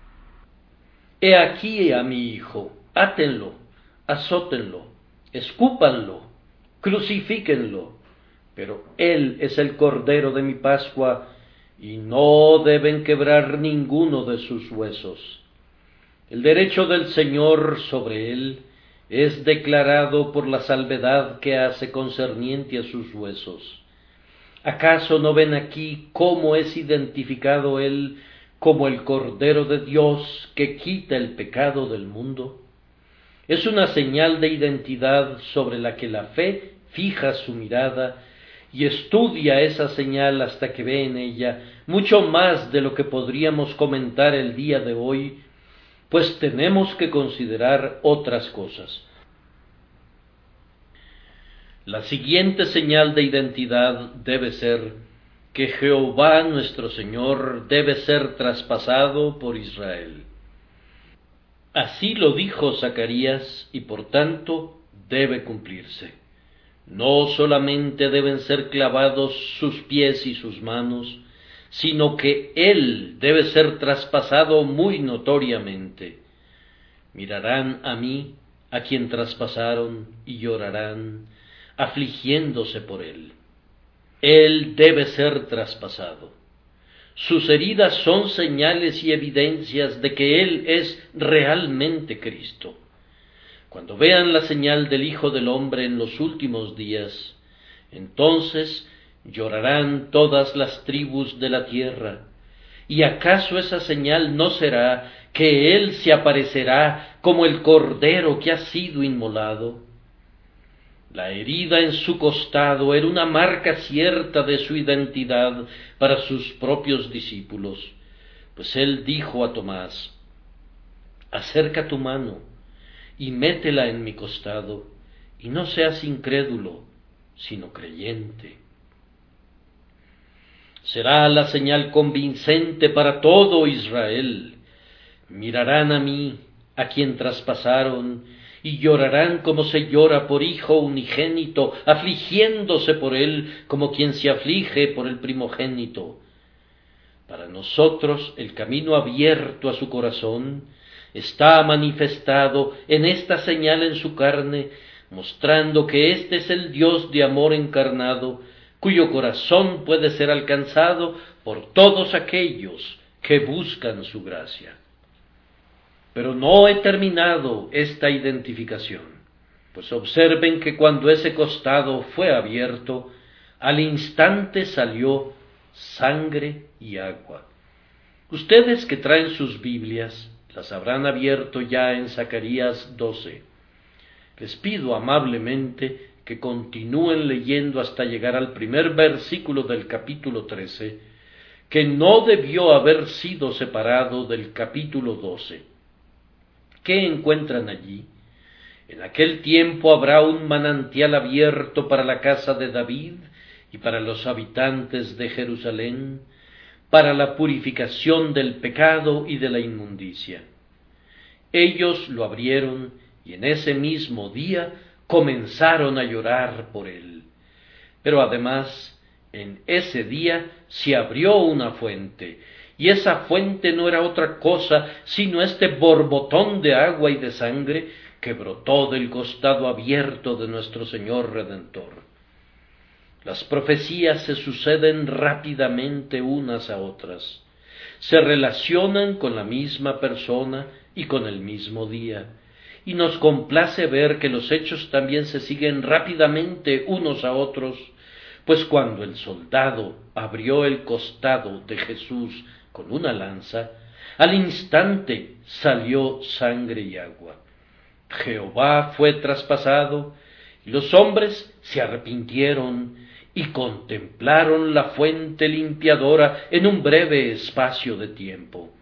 He aquí a mi hijo, átenlo, azótenlo, escúpanlo, crucifíquenlo, pero él es el Cordero de mi Pascua, y no deben quebrar ninguno de sus huesos. El derecho del Señor sobre él es declarado por la salvedad que hace concerniente a sus huesos. ¿Acaso no ven aquí cómo es identificado él como el Cordero de Dios que quita el pecado del mundo? Es una señal de identidad sobre la que la fe fija su mirada y estudia esa señal hasta que ve en ella mucho más de lo que podríamos comentar el día de hoy, pues tenemos que considerar otras cosas. La siguiente señal de identidad debe ser que Jehová nuestro Señor debe ser traspasado por Israel. Así lo dijo Zacarías y por tanto debe cumplirse. No solamente deben ser clavados sus pies y sus manos, sino que él debe ser traspasado muy notoriamente. Mirarán a mí, a quien traspasaron, y llorarán, afligiéndose por él. Él debe ser traspasado. Sus heridas son señales y evidencias de que Él es realmente Cristo. Cuando vean la señal del Hijo del Hombre en los últimos días, entonces llorarán todas las tribus de la tierra. ¿Y acaso esa señal no será que Él se aparecerá como el Cordero que ha sido inmolado? La herida en su costado era una marca cierta de su identidad para sus propios discípulos, pues Él dijo a Tomás: acerca tu mano y métela en mi costado, y no seas incrédulo, sino creyente. Será la señal convincente para todo Israel. Mirarán a mí, a quien traspasaron, y llorarán como se llora por hijo unigénito, afligiéndose por él como quien se aflige por el primogénito. Para nosotros el camino abierto a su corazón está manifestado en esta señal en su carne, mostrando que éste es el Dios de amor encarnado, cuyo corazón puede ser alcanzado por todos aquellos que buscan su gracia. Pero no he terminado esta identificación, pues observen que cuando ese costado fue abierto, al instante salió sangre y agua. Ustedes que traen sus Biblias, las habrán abierto ya en Zacarías 12. Les pido amablemente que continúen leyendo hasta llegar al primer versículo del capítulo 13, que no debió haber sido separado del capítulo 12. ¿Qué encuentran allí? En aquel tiempo habrá un manantial abierto para la casa de David y para los habitantes de Jerusalén, para la purificación del pecado y de la inmundicia. Ellos lo abrieron y en ese mismo día comenzaron a llorar por él. Pero además, en ese día se abrió una fuente, y esa fuente no era otra cosa sino este borbotón de agua y de sangre que brotó del costado abierto de nuestro Señor Redentor. Las profecías se suceden rápidamente unas a otras, se relacionan con la misma persona y con el mismo día, y nos complace ver que los hechos también se siguen rápidamente unos a otros, pues cuando el soldado abrió el costado de Jesús con una lanza, al instante salió sangre y agua. Jehová fue traspasado, y los hombres se arrepintieron y contemplaron la fuente limpiadora en un breve espacio de tiempo.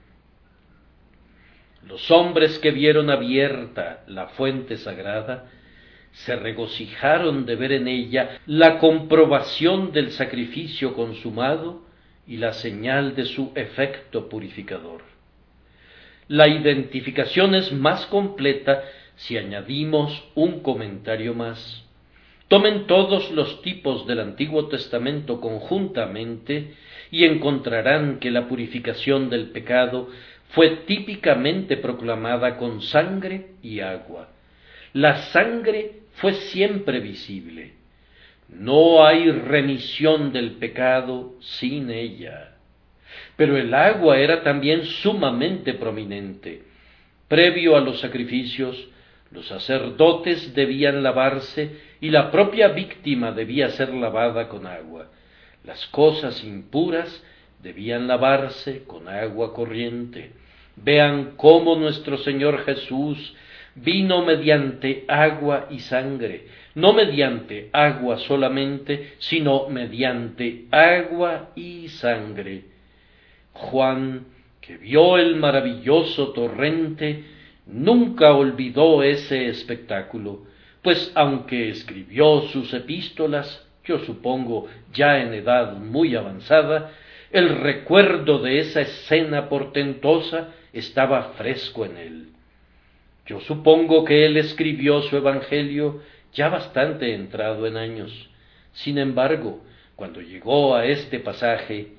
Los hombres que vieron abierta la fuente sagrada se regocijaron de ver en ella la comprobación del sacrificio consumado y la señal de su efecto purificador. La identificación es más completa si añadimos un comentario más. Tomen todos los tipos del Antiguo Testamento conjuntamente y encontrarán que la purificación del pecado fue típicamente proclamada con sangre y agua. La sangre fue siempre visible. No hay remisión del pecado sin ella. Pero el agua era también sumamente prominente. Previo a los sacrificios, los sacerdotes debían lavarse y la propia víctima debía ser lavada con agua. Las cosas impuras debían lavarse con agua corriente. Vean cómo nuestro Señor Jesús vino mediante agua y sangre, no mediante agua solamente, sino mediante agua y sangre. Juan, que vio el maravilloso torrente, nunca olvidó ese espectáculo, pues aunque escribió sus epístolas, yo supongo ya en edad muy avanzada, el recuerdo de esa escena portentosa estaba fresco en él. Yo supongo que él escribió su evangelio ya bastante entrado en años. Sin embargo, cuando llegó a este pasaje,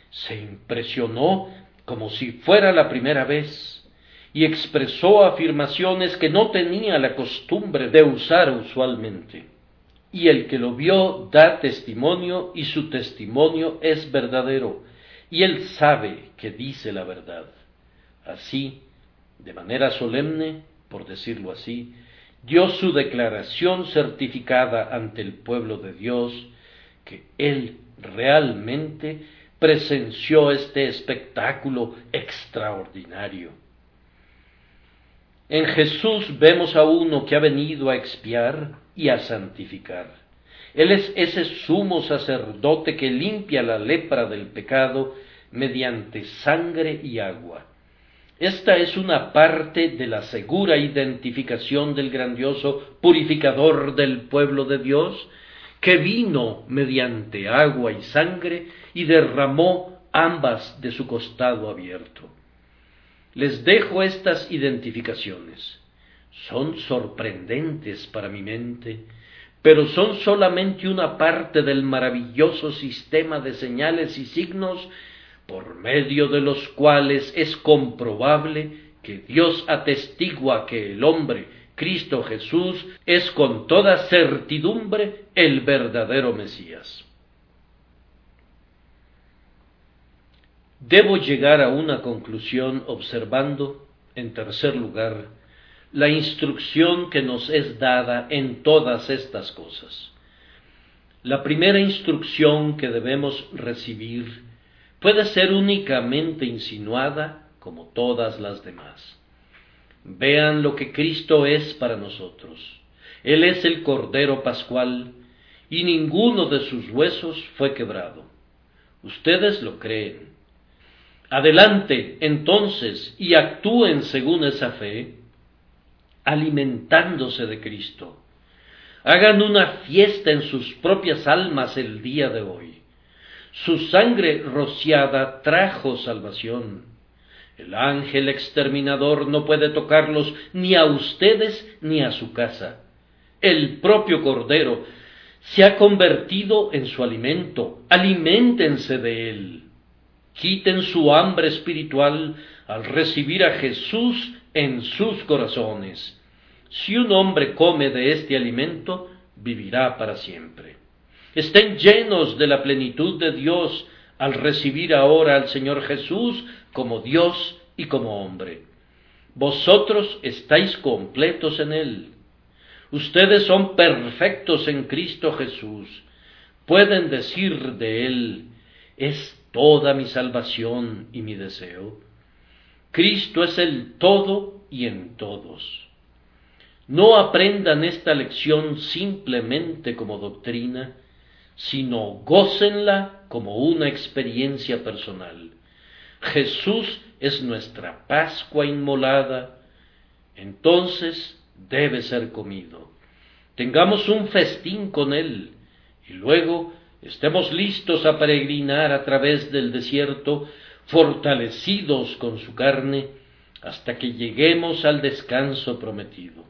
Se impresionó como si fuera la primera vez y expresó afirmaciones que no tenía la costumbre de usar usualmente. Y el que lo vio da testimonio, y su testimonio es verdadero, y él sabe que dice la verdad. Así, de manera solemne, por decirlo así, dio su declaración certificada ante el pueblo de Dios, que él realmente presenció este espectáculo extraordinario. En Jesús vemos a uno que ha venido a expiar y a santificar. Él es ese sumo sacerdote que limpia la lepra del pecado mediante sangre y agua. Esta es una parte de la segura identificación del grandioso purificador del pueblo de Dios, que vino mediante agua y sangre y derramó ambas de su costado abierto. Les dejo estas identificaciones. Son sorprendentes para mi mente, pero son solamente una parte del maravilloso sistema de señales y signos por medio de los cuales es comprobable que Dios atestigua que el hombre, Cristo Jesús, es con toda certidumbre el verdadero Mesías. Debo llegar a una conclusión observando, en tercer lugar, la instrucción que nos es dada en todas estas cosas. La primera instrucción que debemos recibir puede ser únicamente insinuada como todas las demás. Vean lo que Cristo es para nosotros. Él es el Cordero Pascual, y ninguno de sus huesos fue quebrado. Ustedes lo creen. Adelante, entonces, y actúen según esa fe, alimentándose de Cristo. Hagan una fiesta en sus propias almas el día de hoy. Su sangre rociada trajo salvación. El ángel exterminador no puede tocarlos ni a ustedes ni a su casa. El propio Cordero se ha convertido en su alimento. Aliméntense de él. Quiten su hambre espiritual al recibir a Jesús en sus corazones. Si un hombre come de este alimento, vivirá para siempre. Estén llenos de la plenitud de Dios al recibir ahora al Señor Jesús como Dios y como hombre. Vosotros estáis completos en Él. Ustedes son perfectos en Cristo Jesús. Pueden decir de Él, es toda mi salvación y mi deseo. Cristo es el todo y en todos. No aprendan esta lección simplemente como doctrina, sino gócenla como una experiencia personal. Jesús es nuestra Pascua inmolada, entonces debe ser comido. Tengamos un festín con Él, y luego estemos listos a peregrinar a través del desierto, fortalecidos con su carne, hasta que lleguemos al descanso prometido.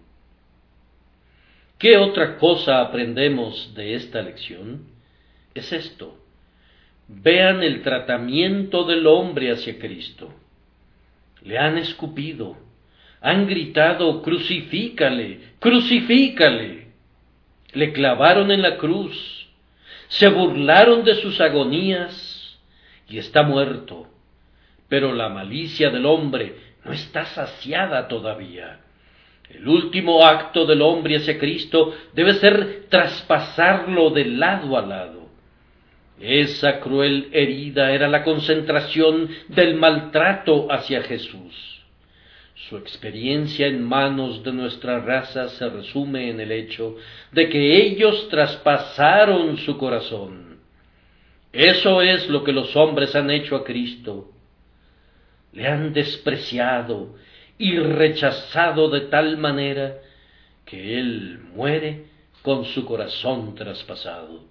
¿Qué otra cosa aprendemos de esta lección? Es esto. Vean el tratamiento del hombre hacia Cristo. Le han escupido, han gritado, crucifícale, crucifícale. Le clavaron en la cruz, se burlaron de sus agonías y está muerto. Pero la malicia del hombre no está saciada todavía. El último acto del hombre hacia Cristo debe ser traspasarlo de lado a lado. Esa cruel herida era la concentración del maltrato hacia Jesús. Su experiencia en manos de nuestra raza se resume en el hecho de que ellos traspasaron su corazón. Eso es lo que los hombres han hecho a Cristo. Le han despreciado y rechazado de tal manera que Él muere con su corazón traspasado.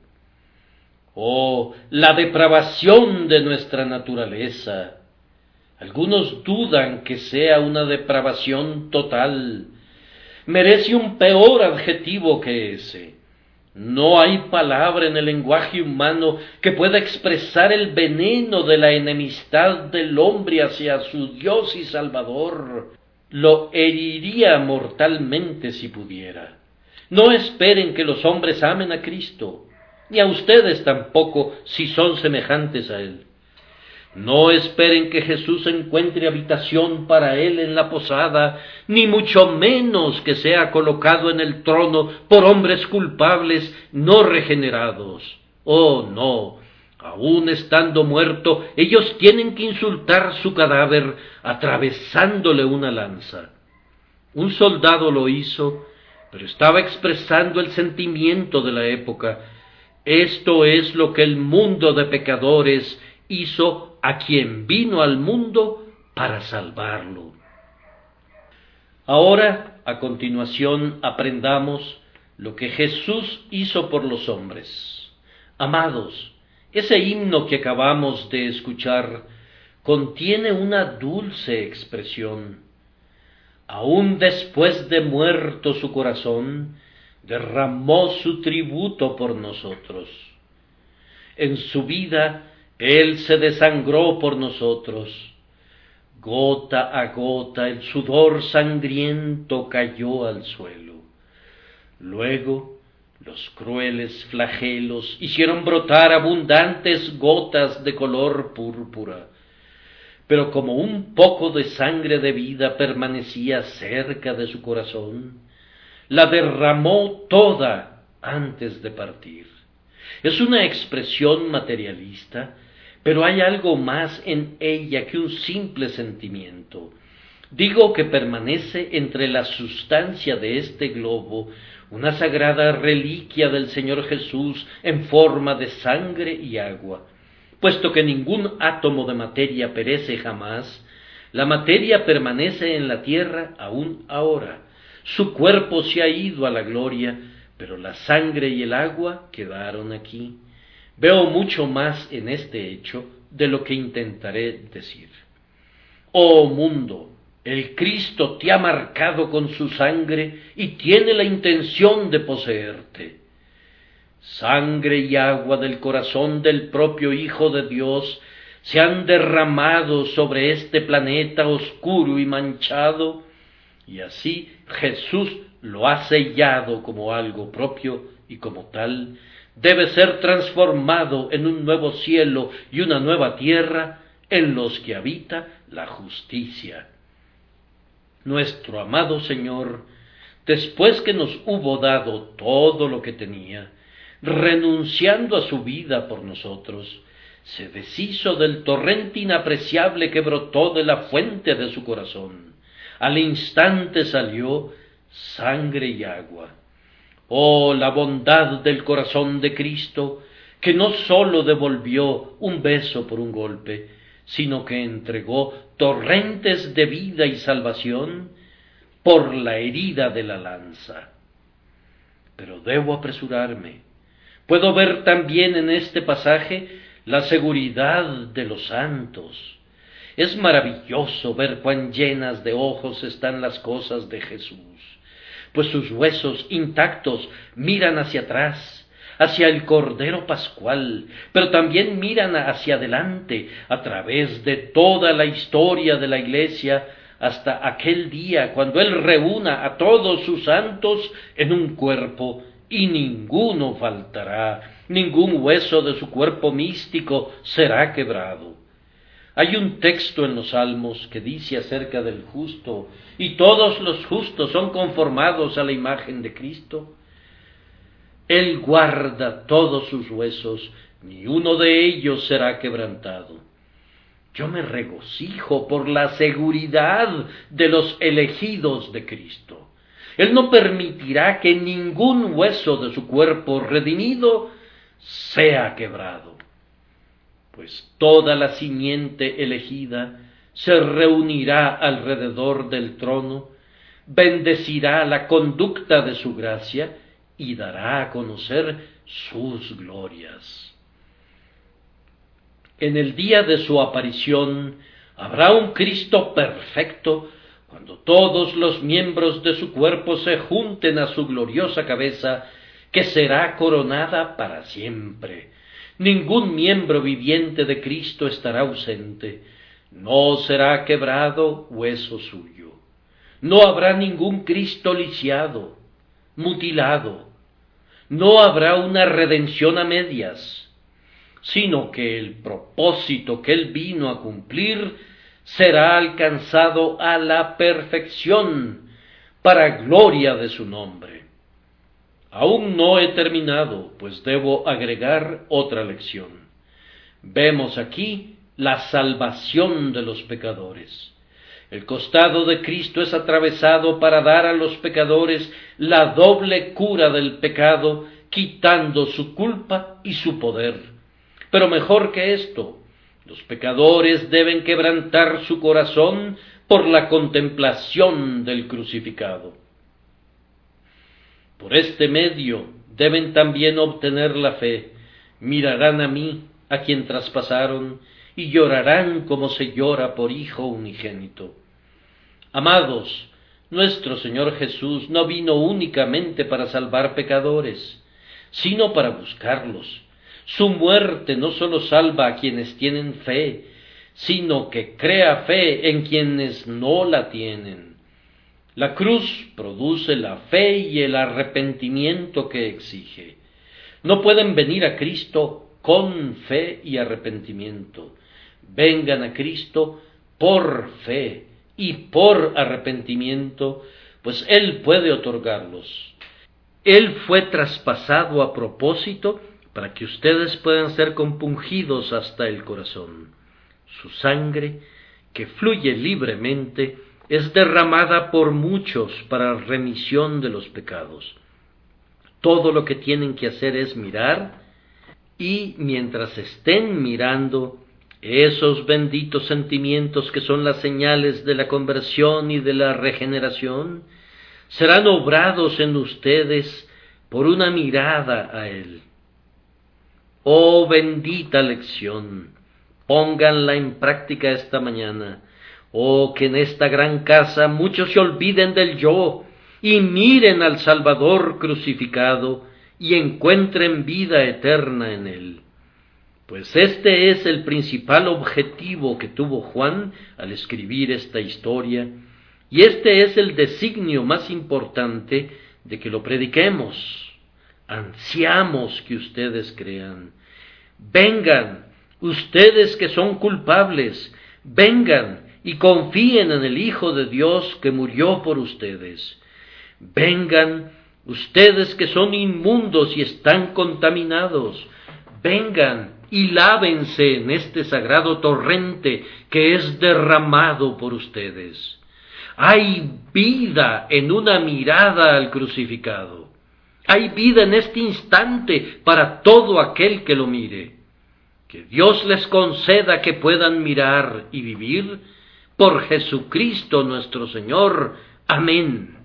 Oh, la depravación de nuestra naturaleza. Algunos dudan que sea una depravación total. Merece un peor adjetivo que ese. No hay palabra en el lenguaje humano que pueda expresar el veneno de la enemistad del hombre hacia su Dios y Salvador. Lo heriría mortalmente si pudiera. No esperen que los hombres amen a Cristo, ni a ustedes tampoco si son semejantes a Él. No esperen que Jesús encuentre habitación para Él en la posada, ni mucho menos que sea colocado en el trono por hombres culpables no regenerados. Oh, no, aun estando muerto, ellos tienen que insultar su cadáver atravesándole una lanza. Un soldado lo hizo, pero estaba expresando el sentimiento de la época. Esto es lo que el mundo de pecadores hizo a quien vino al mundo para salvarlo. Ahora, a continuación, aprendamos lo que Jesús hizo por los hombres. Amados, ese himno que acabamos de escuchar contiene una dulce expresión. Aún después de muerto su corazón, derramó su tributo por nosotros. En su vida, Él se desangró por nosotros. Gota a gota el sudor sangriento cayó al suelo. Luego, los crueles flagelos hicieron brotar abundantes gotas de color púrpura. Pero como un poco de sangre de vida permanecía cerca de su corazón, la derramó toda antes de partir. Es una expresión materialista, pero hay algo más en ella que un simple sentimiento. Digo que permanece entre la sustancia de este globo, una sagrada reliquia del Señor Jesús en forma de sangre y agua. Puesto que ningún átomo de materia perece jamás, la materia permanece en la tierra aún ahora. Su cuerpo se ha ido a la gloria, pero la sangre y el agua quedaron aquí. Veo mucho más en este hecho de lo que intentaré decir. Oh mundo, el Cristo te ha marcado con su sangre y tiene la intención de poseerte. Sangre y agua del corazón del propio Hijo de Dios se han derramado sobre este planeta oscuro y manchado, y así Jesús lo ha sellado como algo propio y como tal debe ser transformado en un nuevo cielo y una nueva tierra en los que habita la justicia. Nuestro amado Señor, después que nos hubo dado todo lo que tenía, renunciando a su vida por nosotros, se deshizo del torrente inapreciable que brotó de la fuente de su corazón. Al instante salió sangre y agua. Oh, la bondad del corazón de Cristo, que no sólo devolvió un beso por un golpe, sino que entregó torrentes de vida y salvación por la herida de la lanza. Pero debo apresurarme. Puedo ver también en este pasaje la seguridad de los santos. Es maravilloso ver cuán llenas de ojos están las cosas de Jesús, pues sus huesos intactos miran hacia atrás, hacia el Cordero Pascual, pero también miran hacia adelante, a través de toda la historia de la Iglesia, hasta aquel día cuando Él reúna a todos sus santos en un cuerpo, y ninguno faltará, ningún hueso de su cuerpo místico será quebrado. Hay un texto en los Salmos que dice acerca del justo, y todos los justos son conformados a la imagen de Cristo. Él guarda todos sus huesos, ni uno de ellos será quebrantado. Yo me regocijo por la seguridad de los elegidos de Cristo. Él no permitirá que ningún hueso de su cuerpo redimido sea quebrado, pues toda la simiente elegida se reunirá alrededor del trono, bendecirá la conducta de su gracia y dará a conocer sus glorias. En el día de su aparición habrá un Cristo perfecto, cuando todos los miembros de su cuerpo se junten a su gloriosa cabeza, que será coronada para siempre. Ningún miembro viviente de Cristo estará ausente, no será quebrado hueso suyo. No habrá ningún Cristo lisiado, mutilado, no habrá una redención a medias, sino que el propósito que Él vino a cumplir será alcanzado a la perfección, para gloria de su nombre. Aún no he terminado, pues debo agregar otra lección. Vemos aquí la salvación de los pecadores. El costado de Cristo es atravesado para dar a los pecadores la doble cura del pecado, quitando su culpa y su poder. Pero mejor que esto, los pecadores deben quebrantar su corazón por la contemplación del crucificado. Por este medio deben también obtener la fe. Mirarán a mí, a quien traspasaron, y llorarán como se llora por hijo unigénito. Amados, nuestro Señor Jesús no vino únicamente para salvar pecadores, sino para buscarlos. Su muerte no sólo salva a quienes tienen fe, sino que crea fe en quienes no la tienen. La cruz produce la fe y el arrepentimiento que exige. No pueden venir a Cristo con fe y arrepentimiento. Vengan a Cristo por fe y por arrepentimiento, pues Él puede otorgarlos. Él fue traspasado a propósito para que ustedes puedan ser compungidos hasta el corazón. Su sangre, que fluye libremente, es derramada por muchos para remisión de los pecados. Todo lo que tienen que hacer es mirar, y mientras estén mirando, esos benditos sentimientos que son las señales de la conversión y de la regeneración, serán obrados en ustedes por una mirada a Él. Oh bendita lección, pónganla en práctica esta mañana. Oh, que en esta gran casa muchos se olviden del yo y miren al Salvador crucificado y encuentren vida eterna en Él. Pues este es el principal objetivo que tuvo Juan al escribir esta historia, y este es el designio más importante de que lo prediquemos. Ansiamos que ustedes crean. Vengan, ustedes que son culpables, vengan y confíen en el Hijo de Dios que murió por ustedes. Vengan, ustedes que son inmundos y están contaminados, vengan y lávense en este sagrado torrente que es derramado por ustedes. Hay vida en una mirada al crucificado. Hay vida en este instante para todo aquel que lo mire. Que Dios les conceda que puedan mirar y vivir por Jesucristo nuestro Señor. Amén.